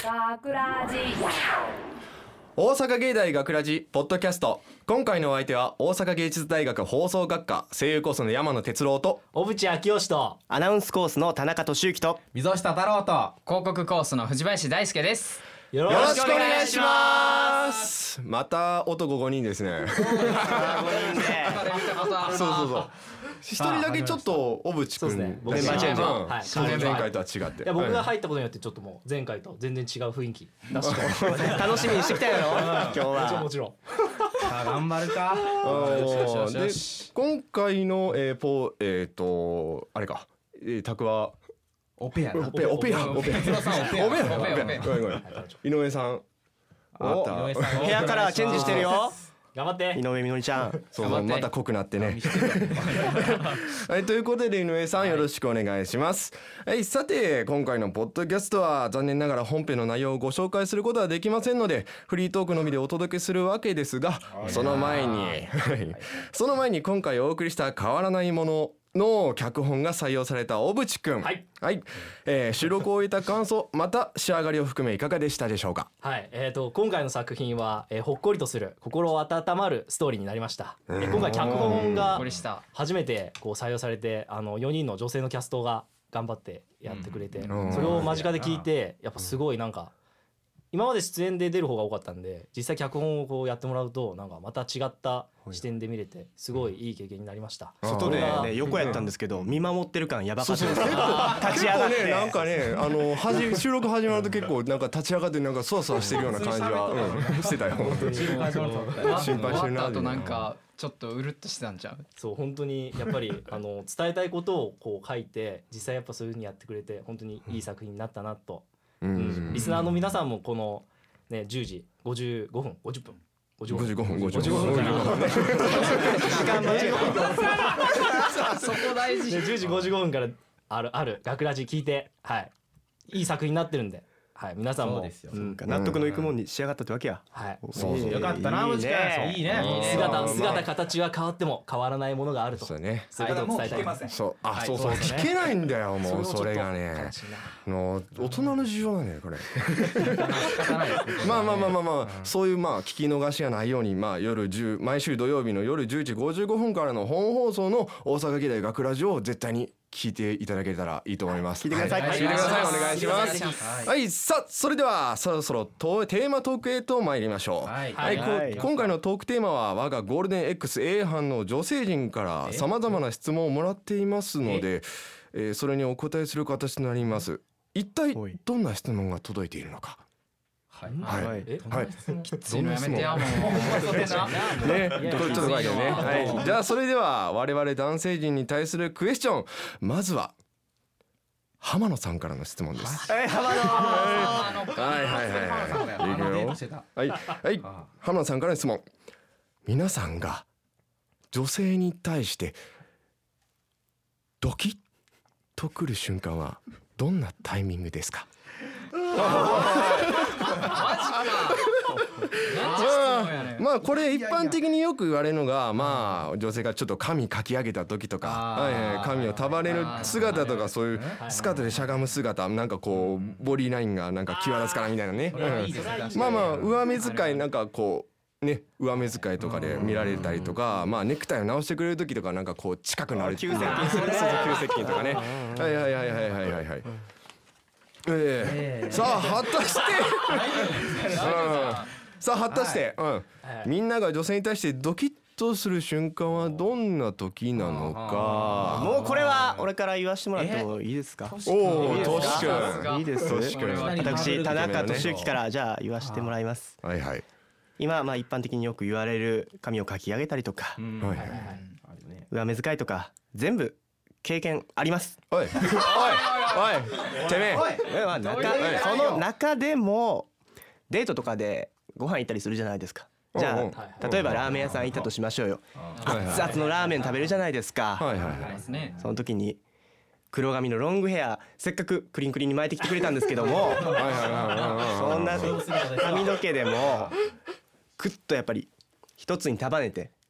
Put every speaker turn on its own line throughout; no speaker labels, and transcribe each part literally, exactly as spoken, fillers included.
学ラジ
大阪芸大学ラジポッドキャスト。今回のお相手は大阪芸術大学放送学科声優コースの山野哲郎と
小渕昭義と
アナウンスコースの田中俊之と
溝下太郎と
広告コースの藤林大輔です。
よ
よろしくお願いします。また男ごにんですね。そうそうそう。一人だけちょっと小渕君、
ね、
僕
間違え
ま
た、
はい、前回とは違って。
いや僕が入ったことによってちょっともう前回と全然違う雰囲気出して
楽しみにしてきたやろ今日は。
もちろん
さあ頑張るか。
で今回のえー、ポえっ、ー、とあれか、えー、タクは
オペア
オペアオペアオペアオペアオペア井上さん、
お部屋からチェンジしてるよ。
頑張って
井上みのりちゃん。
そうそう、また濃くなってね。はい、ということで井上さんよろしくお願いします。はい、さて今回のポッドキャストは残念ながら本編の内容をご紹介することはできませんのでフリートークのみでお届けするわけですが、その前にその前に今回お送りした変わらないものの脚本が採用された小渕くん、はい、はい、えー、収録を終えた感想また仕上がりを含めいかがでしたでしょうか。
はい、えー、と今回の作品は、えー、ほっこりとする心温まるストーリーになりました。えー、今回脚本が初めてこう採用されてあのよにんの女性のキャストが頑張ってやってくれて、うん、それを間近で聞いてやっぱすごいなんか今まで出演で出る方が多かったんで実際脚本をこうやってもらうとなんかまた違った視点で見れてすごいいい経験になりました。
外でね横やったんですけど見守ってる感やばかったです。立ち上がって
ね、なんかねあのはじ収録始まると結構なんか立ち上がってなんかそわそわしてるような感じは、うん、してたよ。心配してるな。
あとなんかちょっとうるっとしてたんちゃう。
そう本当にやっぱりあの伝えたいことをこう書いて実際やっぱそういう風にやってくれて本当にいい作品になったなと。うん、リスナーの皆さんもこの、ね、じゅうじごじゅうごふんごじゅっぷんごじゅうごふん
ごじゅうごふんから
時間間違
えそこ大事。
じゅうじごじゅうごふんからあるある学ラジ聞いて、はい、いい作品になってるんで、はい、皆さんも
うん、納得のいくもんに仕上がったってわけや。
はい、
そうそう
よかったな。
いいね
いいね。
姿姿形は変わっても変わらないものがあると。
そうね。
そういうことを伝えたい。
そうあそうそう聞けないんだよもうそれがね。の大人の事情だねこれ。まあまあまあまあまあそういうまあ聞き逃しがないようにまあ夜じゅう毎週土曜日の夜じゅうじごじゅうごふんからの本放送の大阪芸大学ラジオを絶対に聞いていただけたらいいと思います。
聞いてください。
聞いてください。お願いします。はい、さあそれではそろそろとテーマトークへと参りましょう。はい、はいはい、今回のトークテーマは我がゴールデン X A 班の女性陣からさまざまな質問をもらっていますので、えー、それにお答えする形となります。一体どんな質問が届いているのか。はいはいはい。
きついのやめてやもう。
ね、ちょっと怖いよね。はい。じゃあそれでは我々男性陣に対するクエスチョン、まずは浜野さんからの質問です。
はい、浜野。
はいはいはいはい。いくよ。はいはい。浜野さんからの質問。皆さんが女性に対してドキッとくる瞬間はどんなタイミングですか。まあこれ一般的によく言われるのがまあ女性がちょっと髪かき上げた時とか、はいはい、髪を束ねる姿とかそういうスカートでしゃがむ姿なんかこうボディラインがなんか際立つからみたいなね。まあまあ上目遣いなんかこうね上目遣いとかで見られたりとかまあネクタイを直してくれる時とかなんかこう近くなる急接近する急接近とかね。はいはいはいはいはいはいはい。えー、さあ果たしてさあ果たして、うん、みんなが女性に対してドキッとする瞬間はどんな時なのか。
もうこれは俺から言わせてもらってもいいですか。
おお、トシ君
いいです。私田中俊之からじゃあ言わせてもらいます。
はいはい。
今まあ一般的によく言われる髪をかき上げたりとか上目遣いとか全部経験あります。
おいおいおいてめえ
その中でもデートとかでご飯行ったりするじゃないですか。じゃあ例えばラーメン屋さん行ったとしましょうよ。熱々のラーメン食べるじゃないですか。その時に黒髪のロングヘアせっかくクリンクリンに巻いてきてくれたんですけどもそんな髪の毛でもクッとやっぱり一つに束ねて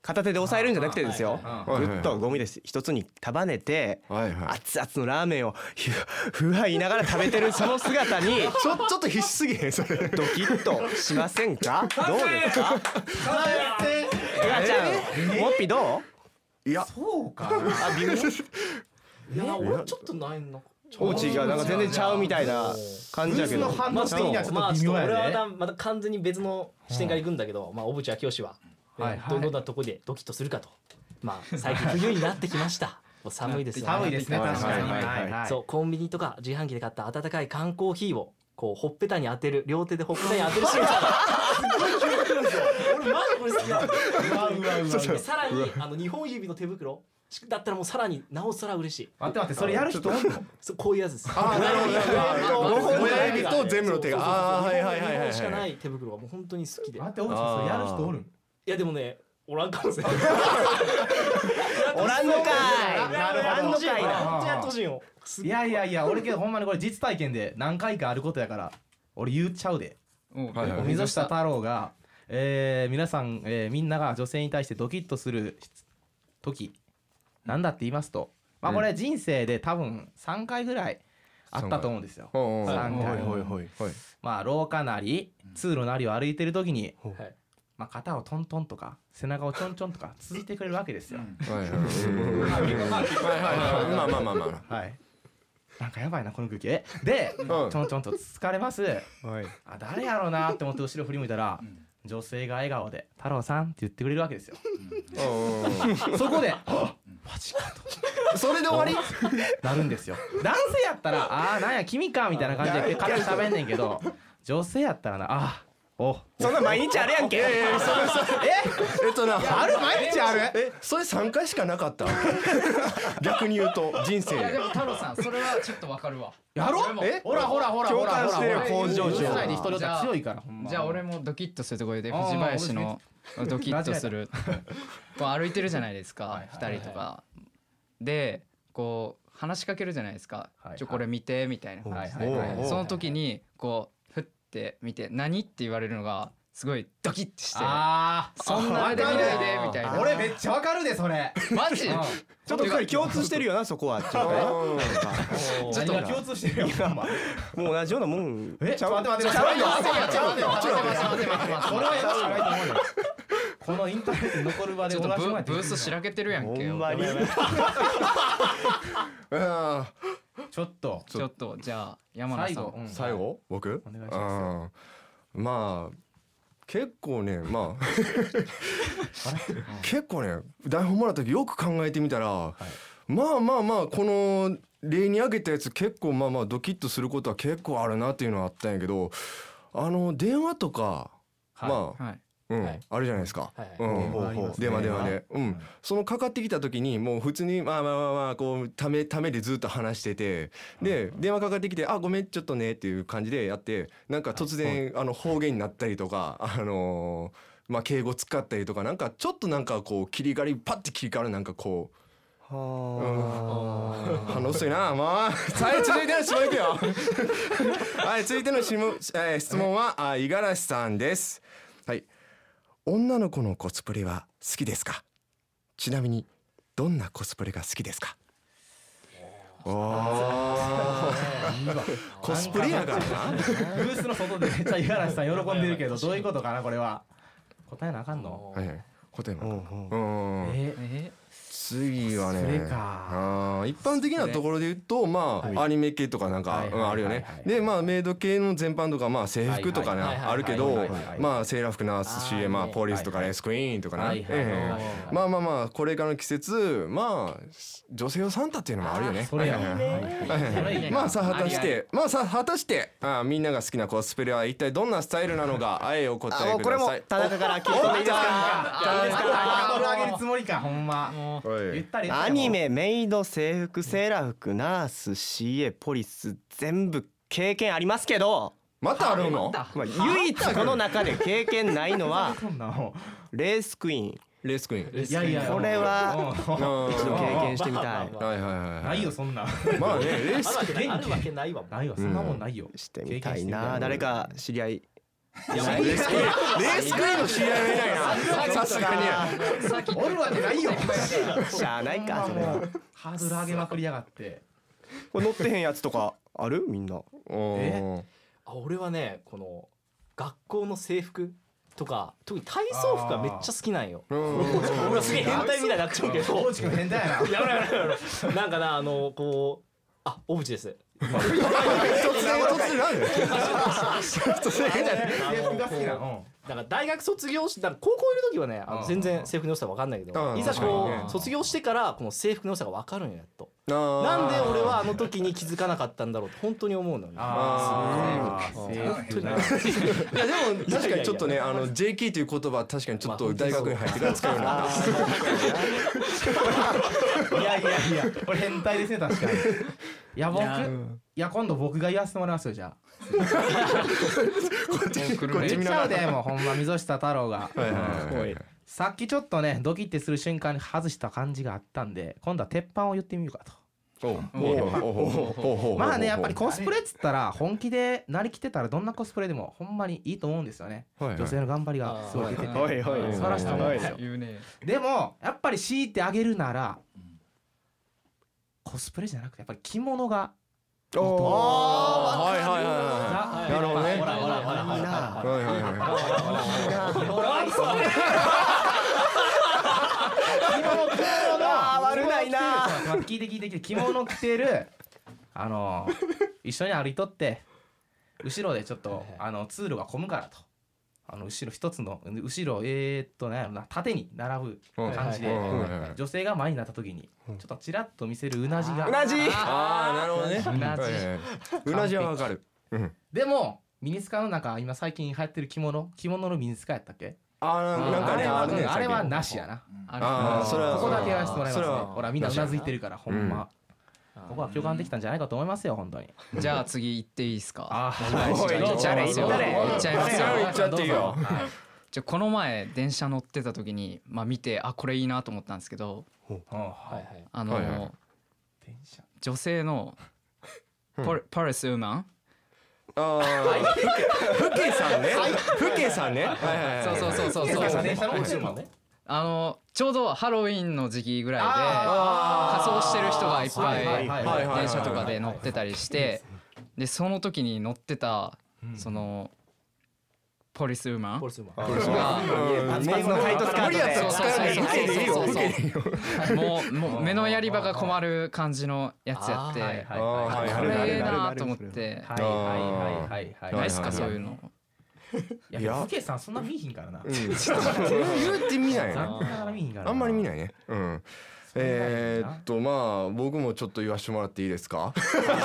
片手で押さえるんじゃなくてですよ、
はいはい
ぐっとゴミで一つに束ねて、
はいはい
熱々のラーメンをふわ言いながら食べてるその姿に
ちょちょっと必死すぎへんそれ
ドキッとしませんか？どうですか？エガちゃん、モッピーどう？
いや
そうか
あ、微妙。
いや俺ちょっとないの
オーチがなんか全然ちゃうみたいな感じやけど。
反応的にはちょ
まあ
っと微妙やで、
俺はまた完全に別の視点から行くんだけど、まあ小渕昭義は
はいはい
どんなとこでドキッとするかと。まあ最近冬になってきました。もう寒いですよね。
寒いですね確かに、
はい
はいはい、
そうコンビニとか自販機で買った温かい缶コーヒーをこうほっぺたに当てる、両手でほっぺたに当てるシーンがすごい気になるんですよ。俺マジこれ好きなの。
うわうわうわ
でさらにあのにほん指の手袋だったらもうさらになおさら嬉しい。
待って待ってそれやる人おんの？
そうこういうやつです。
あーなるほどなるほど親指と全部の手があーはいはいはいはいはい
しかない手袋がもう本当に好きで。い
待っておうちゃんそれやる人おるん？
やでもねおらんかもしれない。
おらんのかい。
なるほど
おらんのかいな。
本当やってほしいよ。
いやいやいや俺けどほんまにこれ実体験で何回かあることやから俺言っちゃうで。
うん
はいはい
溝下太郎が、えー、皆さん、えー、みんなが女性に対してドキッとする時なんだって言いますと、まあこれ人生で多分さんかいぐらいあったと思うんですよ。
うんうん
さんかい、
はいはい
まあ廊下なり通路なりを歩いてる時に、
はい
まあ、肩をトントンとか背中をちょんちょんとか続いてくれるわけですよ。
はいはいはいはいまあまあまあまあ
はい。なんかやばいなこの空気。えで、
ん
ちょんちょんと疲れます。
はい。
あ誰やろうなって思って後ろ振り向いたら、女性が笑顔で「太郎さん」って言ってくれるわけですよ。そこで「マジか」と
それで終わり
なるんですよ。男性やったら「あーなんや君か」みたいな感じで軽く喋んねんけど、女性やったらな「あーお
そんな毎日あるやんけ。
えっとな
ある毎日ある
えそれさんかいしかなかった逆に言うと人生で
いやでも太郎さんそれはちょっとわかるわ。
やろ
俺も
えほらほらほらほらほら
共感してるよ
ほら
向上心
じゅっさいで一人だった強いからほんま。
じゃあ俺もドキッとするところで
あー
藤林のドキッとするこう歩いてるじゃないですかふたりとかでこう話しかけるじゃないですか
はい
ちょこれ見てみたいな感じ
はいはいはい
でその時にこうふって見て何って言われるのがすごいドキッとして
あー
そんな目で見ないでみたいな
俺めっちゃわかるでそれ。
マジ
うん
ちょっと二人共通してるよなそこは。ちょっとね
ちょっと共通してるよほんま。
もう同じようなもん。
え、ちょっと待って待って待って待って待って待って待って待って待ってこれはよろしくないと思うよ。このインターネットに残る場で
ちょっとブ
同じような
ブースしらけてるやんけ
ほんまに。
あ
ちょっと
ちょっとじゃあ山名さん
最後うん
最後僕
お願いしま
うんまあ結構ねまあ結構ね台本もらった時よく考えてみたらまあまあまあこの例に挙げたやつ結構まあまあドキッとすることは結構あるなっていうのはあったんやけどあの電話とかまあ
はい
うん
はい
あるじゃないですか
はい
うん
ほうほう
電話電話で、うん
うん
そのかかってきた時にもう普通にまあまあまあまあこうためためでずっと話しててで電話かかってきてあごめんちょっとねっていう感じでやってなんか突然あの方言になったりとかあのーまあ敬語使ったりとかなんかちょっとなんかこう切り替わりパッて切り替わるなんかこう反応薄いなもうはい続いての質問いくよはい続いての質問、えー、質問はあ五十嵐さんですはい女の子のコスプレは好きですかちなみにどんなコスプレが好きですかおーコスプレやからな
ブースの外でめっちゃ五十嵐さん喜んでるけどどういうことかなこれは答えなあかんの。
はいはい答え
うん
は
うん
うん
え
え
次はね
それか
あー一般的なところで言うとまあアニメ系とかなんか
はい
うんあるよね
はいはいはい
でまあメイド系の全般とかまあ制服とかね
はいはいはい
あるけど
はいはいはい
まあセーラー服ナース
あ
シー
ー
まあ
ね
ポリスとか
はいはい
レスクイーンとかな
はいはいはいはい
ええまあまあまあこれからの季節まあ女性用サンタっていうのもあるよね
それや
はいはいはい
はい
はいはいまあさあ果たしてまあさあ果たしてあみんなが好きなコスプレは一体どんなスタイルなのかあえお答え
あもうこれも
ください
田中から聞いてもいいですか。
ハードル上げるつもりかほんま。
もう
はい
言ったり言ったり
アニメ、メイド、制服、セーラー服、ナース、シーエー、ポリス全部経験ありますけど、
またあるの
まあ、唯一この中で経験ないのは
そんなの
レースクイーン。
レースクイーン
いやいや
これは
うん
一度経験してみたい。
はいはいはい
ないよそんな
まあねレー
ある
ス
わけないあるわけないわ。
ないわそんなもんないよ。
してみたいな。
経験してみたい
誰か知り合い
レースクイーンの知り合いはいないなさすがに
おるわけないよ
しゃあないかそれは。
ハードル上げまくりやがって。
これ乗ってへんやつとかあるみんな。
えあ俺はねこの学校の制服とか特に体操服がめっちゃ好きなんよ。俺はすげえ変態みたいになっちゃうけど。
大地君変態やな。
やばいやばいやばい。なんかなあのこうあ小渕です。
突然突然なんで突然変じゃない
制服が好きな
の。だから大学卒業し、だから高校いる時はね、あの全然制服の良さ分かんないけど、いざこう卒業してからこの制服の良さが分かるんやっと。なんで俺はあの時に気づかなかったんだろうと本当に思うのよ。
ああ、本当に。いやでも確かにちょっとね、あの ジェーケー という言葉確かにちょっと大学に入ってから使うようになった。
いやいやいや、これ変態ですね確かに。いや僕、いや今度僕が言わせてもらいますよじゃあ。
こっち
こっち見ちゃうでもうほんま溝下太郎が。さっきちょっとねドキッてする瞬間に外した感じがあったんで、今度は鉄板を言ってみようかと。まあねやっぱりコスプレっつったら本気でなりきってたらどんなコスプレでもほんまにいいと思うんですよね。女性の頑張りがすごい出てて素晴らしいと思うんですよ。でもやっぱり強いてあげるならコスプレじゃなくてやっぱり着物が
ああはいはいはいなるほどね。
ほらほらほらほら
はいはいはい
あ悪ないな。
聞いて聞いて聞いて着物着てるあの一緒に歩いとって後ろでちょっとあの通路が混むからと。あの後ろ一つの後ろえー、っとね縦に並ぶ感じで女性が前になった時にちょっとちらっと見せるうなじが
うなじ
ああなるほどね。
うなじ
うなじはわかる。
でもミニスカのなんか今最近流行ってる着物着物のミニスカやったっけ。
ああなんかねあるね。
あれはなしやな。
ああそれは
ここだけやらせてもらいますね。ほらみんなうなずいてるからほんまここは共感できたんじゃないかと思いますよ本当に。
じゃあ次行っていいですか。
あ
言っちゃいますよ。言っちゃいますよ。
言っちゃっていいよ。
じゃこの前電車乗ってた時にまあ見てあこれいいなと思ったんですけど、あの女性のパレスウーマン。
ああふけさんね。ふけさんね。
そうそうそうそうそう。あのちょうどハロウィンの時期ぐらいで仮装してる人がいっぱい電車とかで乗ってたりして、でその時に乗ってたそのポリスウーマン
がメインのタイトスカート
でもうもう目のやり場が困る感じのやつやってこれええなと思って。ないですかそういうの。
いやふけさんそんな見ひんからな。
言ってみないな。あんまり見ないね。うん。えーっとまあ僕もちょっと言わせてもらっていいですか。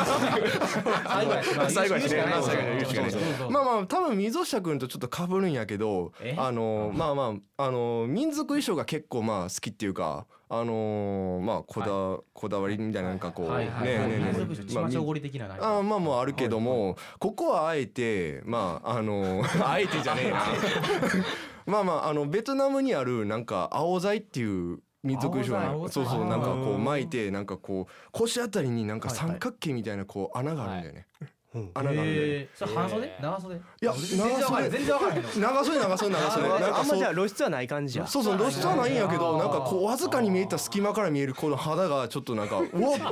最後にね。まあまあ多分溝下くんとちょっと被るんやけど、あのまあまああの民族衣装が結構まあ好きっていうか。あのー、まあこだ、はい、こだわりみたいななんかこうねえねえね
えま
ああまあもうあるけども、はい、ここはあえてまああのー、あえてじゃねえなまあまああのベトナムにあるなんか青材っていう民族衣装そうそうなんかこう巻いてなんかこう腰あたりになんか三角形みたいなこう穴があるんだよね。穴があるんだよね。
それ半袖？長袖？い
や長袖全然わからへん。長袖長袖長袖。
あんまじゃあ露出はない感じや。
そうそう露出はないんやけどなんかこうわずかに見えた隙間から見えるこの肌がちょっとなんかうおっとおっと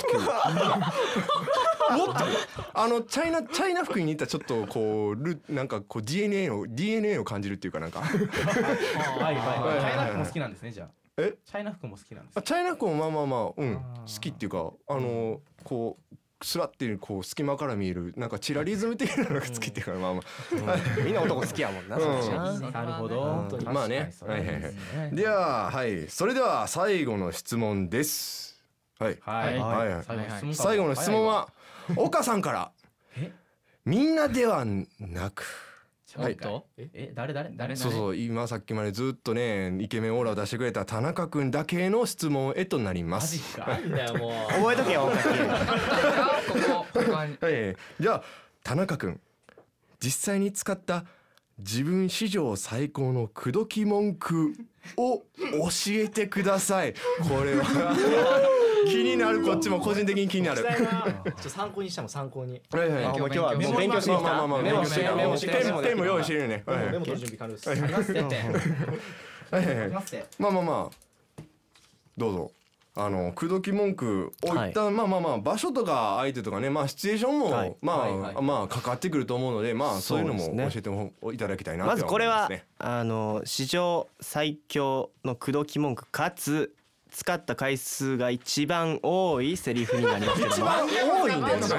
あのチャイナチャイナ服に似たちょっとこうルなんかこう ディーエヌエー の ディーエヌエー を感じるっていうかなんか。はい
はいはい。チャイナ服も好きなんですねじゃあ。
え？
チャイナ服も好きなんです。
チャイナ服もまあまあまあうん好きっていうかあのこう。スラっていうこう隙間から見えるなんかチラリズム的なのが好きっていうからまあまあ
みんな男好きやもんな。
なるほど。
まあね。はいはいはい。でははいそれでは最後の質問です。はいはいはい。最後の質問は岡さんから。みんなではなく。
はい。え誰誰誰
そうそう今さっきまでずっとねイケメンオーラを出してくれた田中くんだけの質問へとなります。
覚えとけよ岡
君。じゃあ田中くん実際に使った自分史上最高の口説き文句を教えてください。これは気になるこっちも個人的に気になる。
ちょっと参考にしたも参考に。
はいはい。
今日はもう勉強してきた。
まあまあまあ
メモして
メモして
メモ
ペンも用意してるね。
メモ取る準備完了です。
ありますって
はいはいはい。まあまあまあどうぞ。あの口説き文句を一旦、はい、まあまあまあ場所とか相手とかね、まあシチュエーションも、はい、まあ、はいはい、まあかかってくると思うので、まあそういうのも教えてもいただきたいなって思いますね。まず
これはあの史上最強の口説き文句かつ使った回数が一番多いセリフになりますけども。
一番多いんだよね。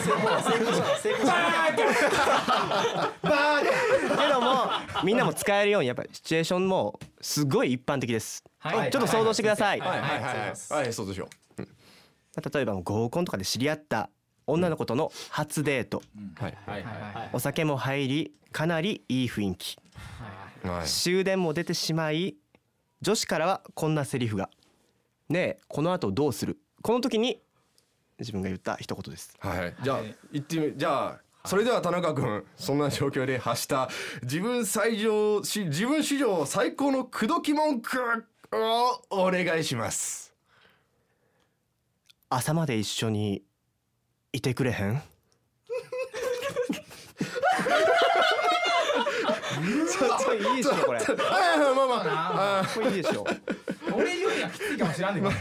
けどもみんなも使えるようにやっぱりシチュエーションもすごい一般的です。はい、ちょっと想像してください。
はいはいはいはい、想像しよう。うん、
例えば合コンとかで知り合った女の子との初デート、はいはいはい、お酒も入りかなりいい雰囲気、はい、終電も出てしまい女子からはこんなセリフがねえこの後どうする、この時に自分が言った一言です。
はい、じゃあ言ってみじゃあそれでは田中君、そんな状況で発した自分最上し自分史上最高の口説き文句をお願いします。
朝まで一緒にいてくれへん？ちょっといいでしょこれ。
はいはいまあまあ
あこれいいでしょ。
俺言うにはきついかもしれんねん。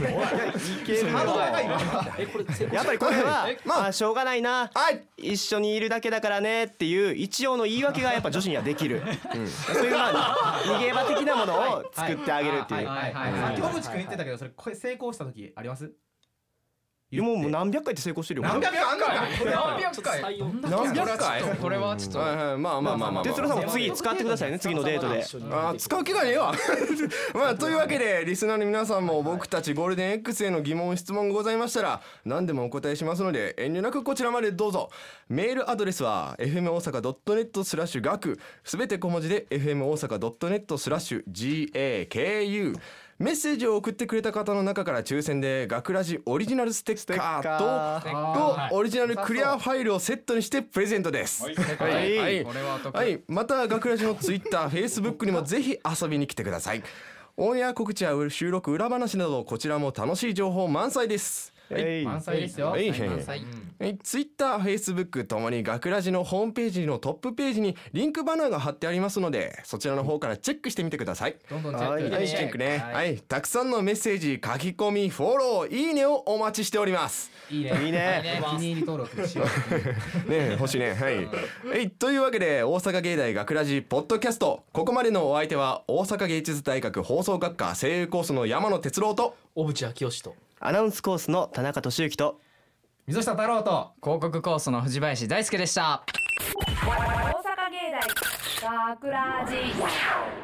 やっぱりこれはまあしょうがないな、一緒にいるだけだからねっていう一応の言い訳がやっぱ女子にはできる。そういうまあ逃げ場的なものを作ってあげるっていう。
さっき小渕君言ってたけどそれ成功した時あります？
もう何百回って成功してるよ。
何百回？
何百回？
何百回？
これはちょっと。
はいはいまあまあまあまあ。
哲郎さんも次使ってくださいね、次のデートで。
あ使う気がねえわ。まあというわけでリスナーの皆さんも僕たちゴールデン X への疑問質問がございましたら何でもお答えしますので遠慮なくこちらまでどうぞ。メールアドレスは エフエム 大阪 ドットネット スラッシュ学すべて小文字で エフエム 大阪 ドットネット スラッシュ ジーエーケーユー。メッセージを送ってくれた方の中から抽選で学ラジオリジナルステッカーととオリジナルクリアファイルをセットにしてプレゼントです。はいはいはい、はい、また学ラジのツイッター、フェイスブックにもぜひ遊びに来てください。オンエア告知や収録裏話などこちらも楽しい情報満載です。
はい、満載ですよ。はい、満載。
ツイッター、フェイスブックともに学ラジのホームページのトップページにリンクバナーが貼ってありますのでそちらの方からチェックしてみてください。
どんどんチェック、
はい、チェックね、はいはい、たくさんのメッセージ、書き込み、フォロー、いいねをお待ちしております。
いいね、いいね、お気に入り登録しよ
う。ね、欲しいね。はい。はい、というわけで大阪芸大学ラジポッドキャスト、ここまでのお相手は大阪芸術大学放送学科声優コースの山野哲郎と
小渕昭義と
アナウンスコースの田中俊之と
溝下太郎と
広告コースの藤林大輔でした。
大阪芸大学ラジ